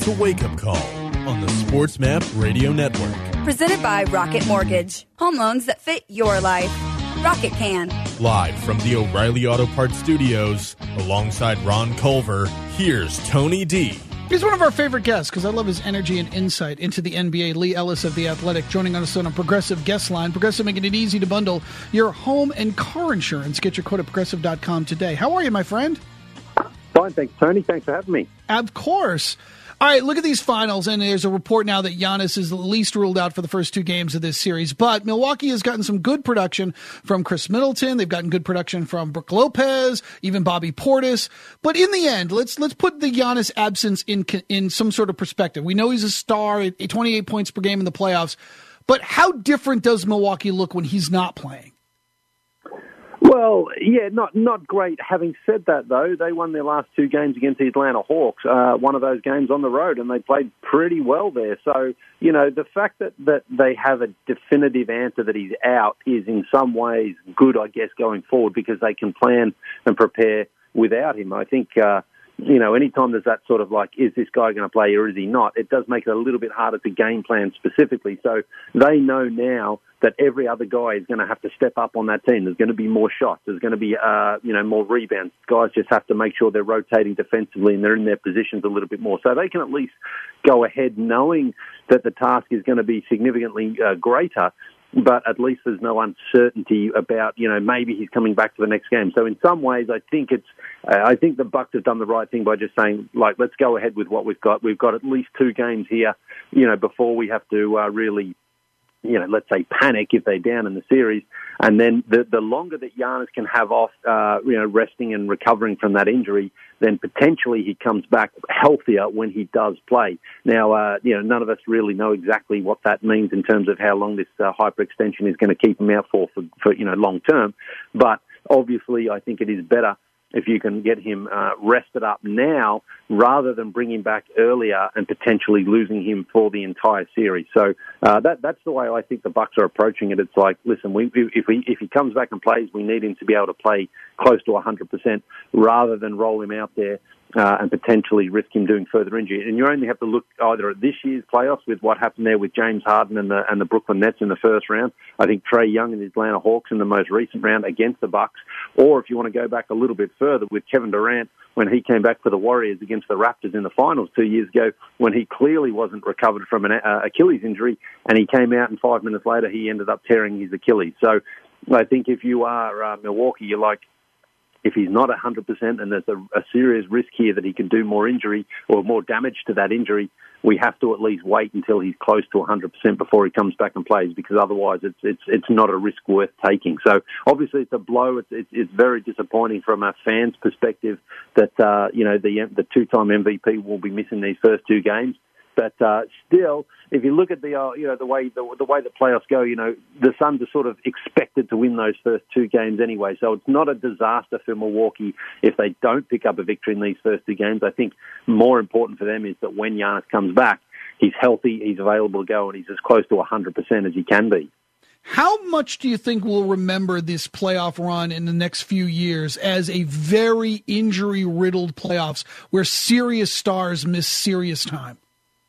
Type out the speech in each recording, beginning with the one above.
to Wake Up Call on the SportsMap Radio Network. Presented by Rocket Mortgage. Home loans that fit your life. Rocket can. Live from the O'Reilly Auto Parts Studios, alongside Ron Culver, here's Tony D. He's one of our favorite guests because I love his energy and insight into the NBA. Lee Ellis of The Athletic joining us on a Progressive guest line. Progressive making it easy to bundle your home and car insurance. Get your quote at Progressive.com today. How are you, my friend? Fine, thanks, Tony. Thanks for having me. Of course. All right, look at these finals, and there's a report now that Giannis is at least ruled out for the first two games of this series. But Milwaukee has gotten some good production from Chris Middleton. They've gotten good production from Brook Lopez, even Bobby Portis. But in the end, let's put the Giannis absence in some sort of perspective. We know he's a star at 28 points per game in the playoffs. But how different does Milwaukee look when he's not playing? Well, yeah, not great. Having said that, though, they won their last two games against the Atlanta Hawks, one of those games on the road, and they played pretty well there. So, you know, the fact that they have a definitive answer that he's out is in some ways good, I guess, going forward, because they can plan and prepare without him. I think, you know, anytime there's that sort of like, is this guy going to play or is he not, it does make it a little bit harder to game plan specifically. So they know now that every other guy is going to have to step up on that team. There's going to be more shots. There's going to be, more rebounds. Guys just have to make sure they're rotating defensively and they're in their positions a little bit more. So they can at least go ahead knowing that the task is going to be significantly greater, but at least there's no uncertainty about, you know, maybe he's coming back for the next game. So in some ways, I think the Bucks have done the right thing by just saying, like, let's go ahead with what we've got. We've got at least two games here, you know, before we have to really, you know, let's say panic if they're down in the series. And then the longer that Giannis can have off, resting and recovering from that injury, then potentially he comes back healthier when he does play. Now, none of us really know exactly what that means in terms of how long this hyperextension is going to keep him out for long term. But obviously, I think it is better if you can get him rested up now rather than bring him back earlier and potentially losing him for the entire series. So that's the way I think the Bucks are approaching it. It's like, listen, if he comes back and plays, we need him to be able to play close to 100% rather than roll him out there and potentially risk him doing further injury. And you only have to look either at this year's playoffs with what happened there with James Harden and the Brooklyn Nets in the first round. I think Trae Young and the Atlanta Hawks in the most recent round against the Bucks. Or if you want to go back a little bit further with Kevin Durant when he came back for the Warriors against the Raptors in the finals 2 years ago, when he clearly wasn't recovered from an Achilles injury, and he came out and 5 minutes later he ended up tearing his Achilles. So I think if you are Milwaukee, you're like, if he's not 100% and there's a serious risk here that he can do more injury or more damage to that injury, we have to at least wait until he's close to 100% before he comes back and plays, because otherwise it's not a risk worth taking. So obviously it's a blow. It's very disappointing from a fan's perspective that the two-time MVP will be missing these first two games. But still, if you look at the way the playoffs go, you know, the Suns are sort of expected to win those first two games anyway. So it's not a disaster for Milwaukee if they don't pick up a victory in these first two games. I think more important for them is that when Giannis comes back, he's healthy, he's available to go, and he's as close to 100% as he can be. How much do you think we'll remember this playoff run in the next few years as a very injury-riddled playoffs where serious stars miss serious time?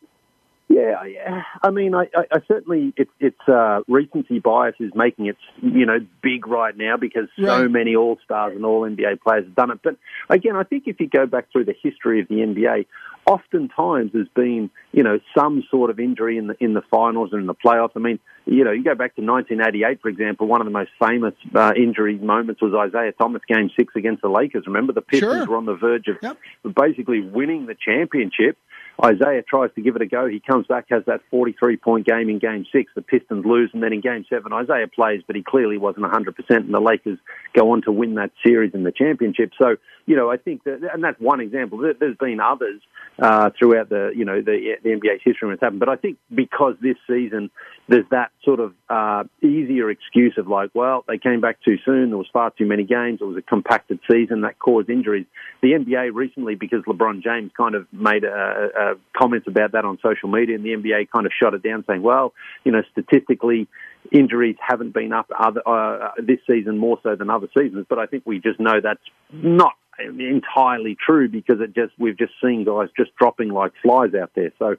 Yeah. I mean, I certainly, it's recency bias is making it, you know, big right now because so many All-Stars and All-NBA players have done it. But again, I think if you go back through the history of the NBA, oftentimes there's been, you know, some sort of injury in the finals and in the playoffs. I mean, you know, you go back to 1988, for example, one of the most famous injury moments was Isaiah Thomas Game 6 against the Lakers. Remember, the Pistons were on the verge of basically winning the championship. Isaiah tries to give it a go. He comes back, has that 43-point game in Game 6. The Pistons lose, and then in Game 7, Isaiah plays, but he clearly wasn't 100%, and the Lakers go on to win that series in the championship. So, you know, I think that, and that's one example. There's been others throughout the NBA's history when it's happened. But I think because this season there's that sort of easier excuse of like, well, they came back too soon. There was far too many games. It was a compacted season that caused injuries. The NBA recently, because LeBron James kind of made comments about that on social media, and the NBA kind of shot it down saying, well, you know, statistically, injuries haven't been up this season more so than other seasons. But I think we just know that's not entirely true because we've just seen guys just dropping like flies out there. So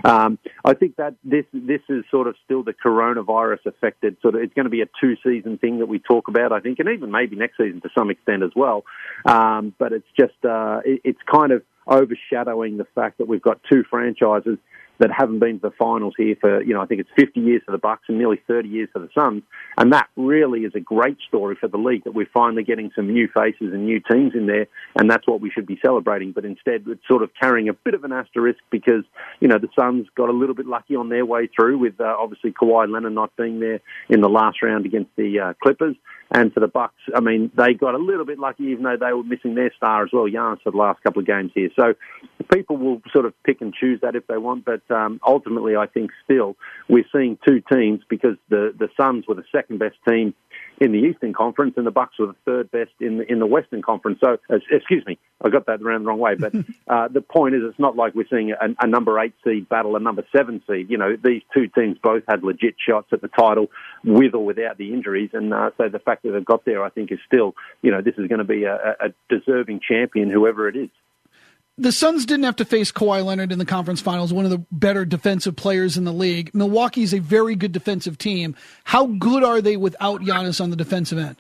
I think that this is sort of still the coronavirus affected sort of. It's going to be a 2-season thing that we talk about, I think, and even maybe next season to some extent as well. But it's just it's kind of overshadowing the fact that we've got two franchises that haven't been to the finals here for, I think it's 50 years for the Bucks and nearly 30 years for the Suns. And that really is a great story for the league, that we're finally getting some new faces and new teams in there, and that's what we should be celebrating. But instead, it's sort of carrying a bit of an asterisk because, the Suns got a little bit lucky on their way through with obviously Kawhi Leonard not being there in the last round against the Clippers. And for the Bucks, I mean, they got a little bit lucky even though they were missing their star as well, Giannis, for the last couple of games here. So people will sort of pick and choose that if they want, but ultimately I think still we're seeing two teams because the Suns were the second best team in the Eastern Conference and the Bucks were the third best in the Western Conference. So, excuse me, I got that around the wrong way. But the point is it's not like we're seeing a number 8 seed battle a number 7 seed. These two teams both had legit shots at the title with or without the injuries. And so the fact that they've got there, I think, is still, this is going to be a deserving champion, whoever it is. The Suns didn't have to face Kawhi Leonard in the conference finals, one of the better defensive players in the league. Milwaukee is a very good defensive team. How good are they without Giannis on the defensive end?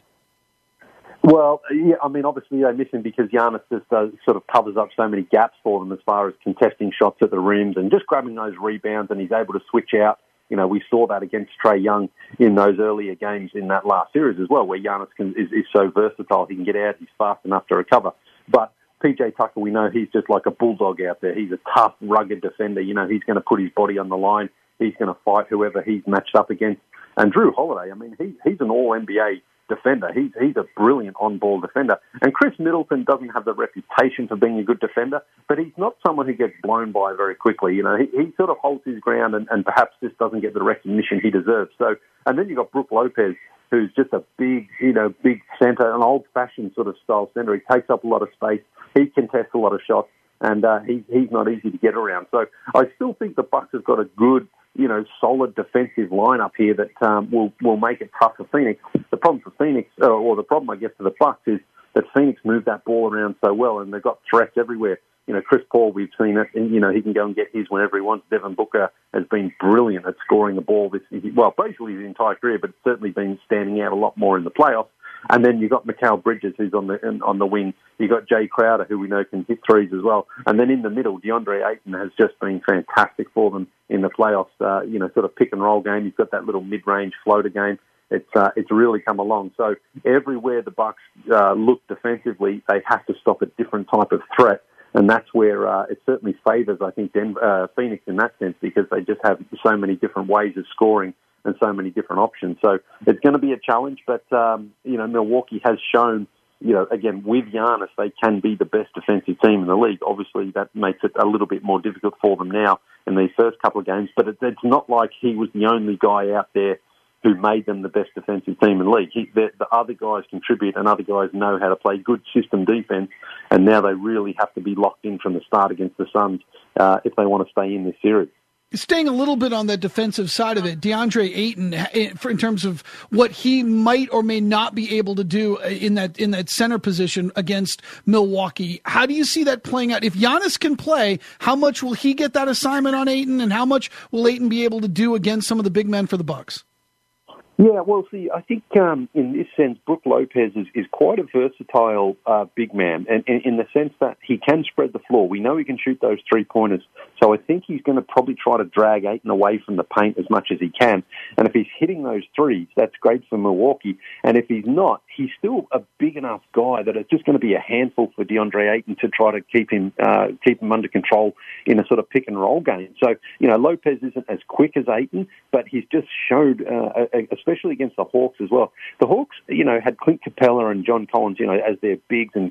Well, yeah, I mean, obviously they miss him because Giannis just sort of covers up so many gaps for them as far as contesting shots at the rims and just grabbing those rebounds, and he's able to switch out. We saw that against Trae Young in those earlier games in that last series as well, where Giannis is so versatile. He can get out, he's fast enough to recover. But PJ Tucker, we know he's just like a bulldog out there. He's a tough, rugged defender. He's going to put his body on the line. He's going to fight whoever he's matched up against. And Drew Holiday, I mean, he's an all-NBA defender. He's a brilliant on-ball defender. And Chris Middleton doesn't have the reputation for being a good defender, but he's not someone who gets blown by very quickly. He sort of holds his ground and perhaps just doesn't get the recognition he deserves. So, and then you've got Brook Lopez, who's just a big center, an old-fashioned sort of style center. He takes up a lot of space. He contests a lot of shots, and he's not easy to get around. So I still think the Bucks have got a good, solid defensive lineup here that will make it tough for Phoenix. The problem for Phoenix, or the problem I guess for the Bucks, is that Phoenix moved that ball around so well, and they've got threats everywhere. Chris Paul, we've seen it, and, he can go and get his whenever he wants. Devin Booker has been brilliant at scoring the ball basically his entire career, but certainly been standing out a lot more in the playoffs. And then you've got Mikal Bridges, who's on the wing. You've got Jay Crowder, who we know can hit threes as well. And then in the middle, DeAndre Ayton has just been fantastic for them in the playoffs. Sort of pick and roll game. You've got that little mid-range floater game. It's really come along. So everywhere the Bucks look defensively, they have to stop a different type of threat. And that's where it certainly favours, I think, Phoenix in that sense, because they just have so many different ways of scoring and so many different options. So it's going to be a challenge, but, Milwaukee has shown, again, with Giannis, they can be the best defensive team in the league. Obviously, that makes it a little bit more difficult for them now in these first couple of games, but it's not like he was the only guy out there who made them the best defensive team in the league. The other guys contribute and other guys know how to play good system defense, and now they really have to be locked in from the start against the Suns if they want to stay in this series. Staying a little bit on the defensive side of it, DeAndre Ayton, in terms of what he might or may not be able to do in that center position against Milwaukee, how do you see that playing out? If Giannis can play, how much will he get that assignment on Ayton, and how much will Ayton be able to do against some of the big men for the Bucks? Yeah, well, see, I think in this sense, Brook Lopez is quite a versatile big man, and in the sense that he can spread the floor. We know he can shoot those three-pointers, so I think he's going to probably try to drag Ayton away from the paint as much as he can. And if he's hitting those threes, that's great for Milwaukee. And if he's not, he's still a big enough guy that it's just going to be a handful for DeAndre Ayton to try to keep him under control in a sort of pick-and-roll game. So, Lopez isn't as quick as Ayton, but he's just showed, especially against the Hawks as well. The Hawks, had Clint Capella and John Collins, as their bigs, and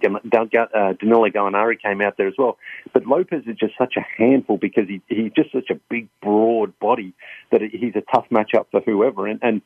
Danilo Gallinari came out there as well. But Lopez is just such a handful because he's just such a big, broad body that he's a tough matchup for whoever. And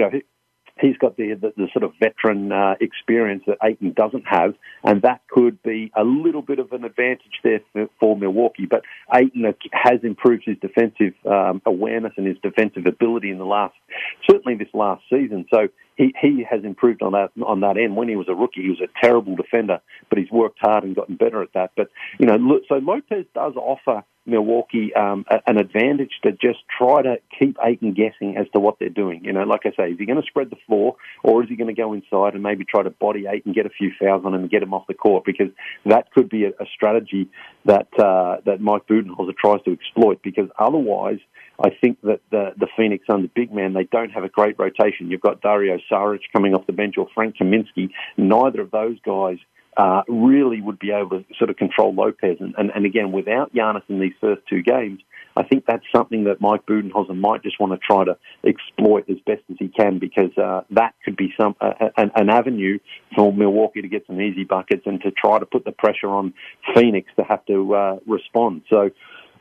he's got the sort of veteran experience that Ayton doesn't have, and that could be a little bit of an advantage there for Milwaukee. But Ayton has improved his defensive awareness and his defensive ability in the last certainly this last season. So he has improved on that end. When he was a rookie, he was a terrible defender, but he's worked hard and gotten better at that. But, so Lopez does offer Milwaukee an advantage to just try to keep Ayton guessing as to what they're doing. Like I say, is he going to spread the floor, or is he going to go inside and maybe try to body Ayton, get a few fouls on him and get him off the court? Because that could be a strategy that Mike Budenholzer tries to exploit, because otherwise I think that the Phoenix Suns big man, they don't have a great rotation. You've got Dario Saric coming off the bench, or Frank Kaminsky. Neither of those guys really would be able to sort of control Lopez. And again, without Giannis in these first two games, I think that's something that Mike Budenholzer might just want to try to exploit as best as he can, because that could be an avenue for Milwaukee to get some easy buckets and to try to put the pressure on Phoenix to have to respond. So,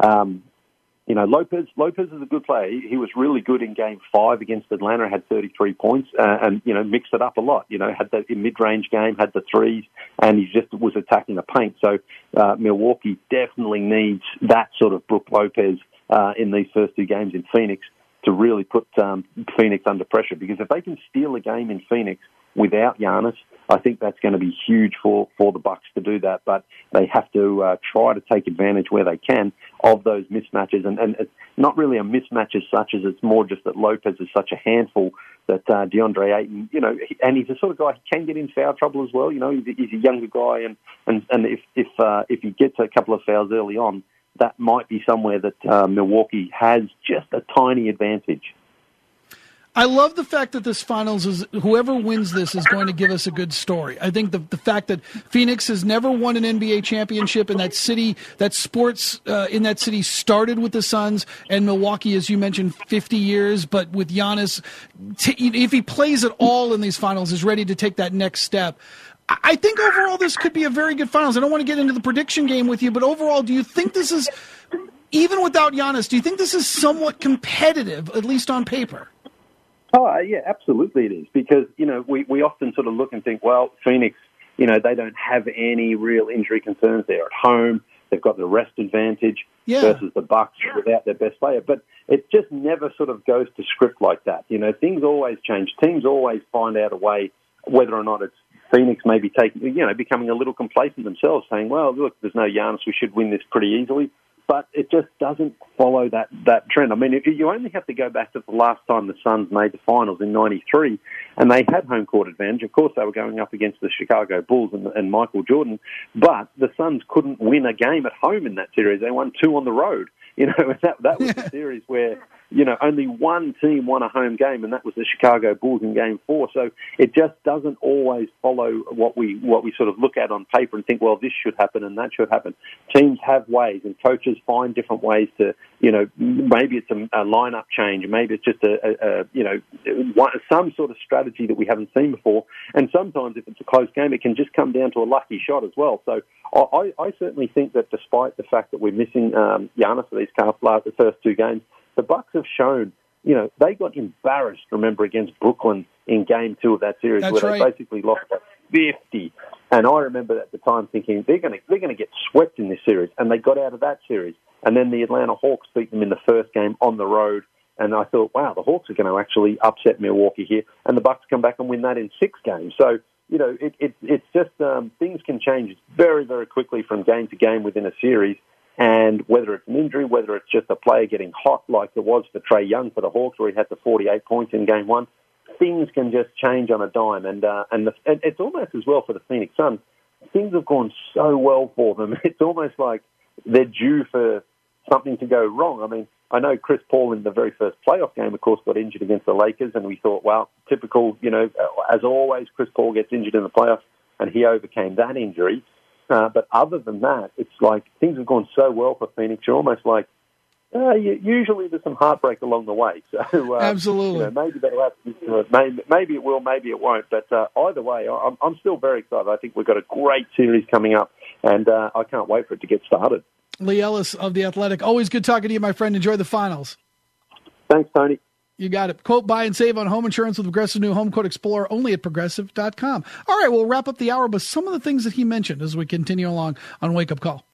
Lopez is a good player. He was really good in Game 5 against Atlanta, had 33 points, and mixed it up a lot. Had the mid-range game, had the threes, and he just was attacking the paint. So Milwaukee definitely needs that sort of Brook Lopez in these first two games in Phoenix to really put Phoenix under pressure. Because if they can steal a game in Phoenix without Giannis, I think that's going to be huge for the Bucks to do that. But they have to try to take advantage where they can of those mismatches. And it's not really a mismatch as such, as it's more just that Lopez is such a handful that DeAndre Ayton, and he's the sort of guy who can get in foul trouble as well. He's a younger guy, and if he gets a couple of fouls early on, that might be somewhere that Milwaukee has just a tiny advantage. I love the fact that this finals is whoever wins this is going to give us a good story. I think the fact that Phoenix has never won an NBA championship, and that city, that sports in that city started with the Suns, and Milwaukee, as you mentioned, 50 years, but with Giannis, if he plays at all in these finals, is ready to take that next step. I think overall this could be a very good finals. I don't want to get into the prediction game with you, but overall, do you think this is, even without Giannis, do you think this is somewhat competitive, at least on paper? Oh, yeah, absolutely it is. Because, we often sort of look and think, well, Phoenix, they don't have any real injury concerns. They're at home. They've got the rest advantage versus the Bucks without their best player. But it just never sort of goes to script like that. Things always change. Teams always find out a way, whether or not it's Phoenix maybe becoming a little complacent themselves, saying, well, look, there's no Giannis, we should win this pretty easily. But it just doesn't follow that trend. I mean, if you only have to go back to the last time the Suns made the finals in '93, and they had home court advantage. Of course, they were going up against the Chicago Bulls and Michael Jordan, but the Suns couldn't win a game at home in that series. They won 2 on the road. That was the series where, only one team won a home game, and that was the Chicago Bulls in Game 4. So it just doesn't always follow what we sort of look at on paper and think, well, this should happen and that should happen. Teams have ways, and coaches find different ways to, maybe it's a lineup change, maybe it's just some sort of strategy that we haven't seen before. And sometimes, if it's a close game, it can just come down to a lucky shot as well. So I certainly think that despite the fact that we're missing Giannis for these the first two games, the Bucks have shown, they got embarrassed, remember, against Brooklyn in Game 2 of that series. That's where right. They basically lost by 50. And I remember at the time thinking they're going to get swept in this series, and they got out of that series. And then the Atlanta Hawks beat them in the first game on the road. And I thought, wow, the Hawks are going to actually upset Milwaukee here. And the Bucks come back and win that in 6 games. So, it's just things can change very, very quickly from game to game within a series. And whether it's an injury, whether it's just a player getting hot like it was for Trae Young for the Hawks, where he had the 48 points in Game 1, things can just change on a dime. And it's almost as well for the Phoenix Suns. Things have gone so well for them. It's almost like they're due for something to go wrong. I mean, I know Chris Paul in the very first playoff game, of course, got injured against the Lakers, and we thought, well, typical, as always, Chris Paul gets injured in the playoffs, and he overcame that injury. But other than that, it's like things have gone so well for Phoenix. You're almost like, usually there's some heartbreak along the way. So absolutely, maybe that'll happen. Maybe it will, maybe it won't. But either way, I'm still very excited. I think we've got a great series coming up, and I can't wait for it to get started. Lee Ellis of The Athletic. Always good talking to you, my friend. Enjoy the finals. Thanks, Tony. You got it. Quote, buy and save on home insurance with Progressive new Home Quote Explorer only at Progressive.com. All right, we'll wrap up the hour with some of the things that he mentioned as we continue along on Wake Up Call.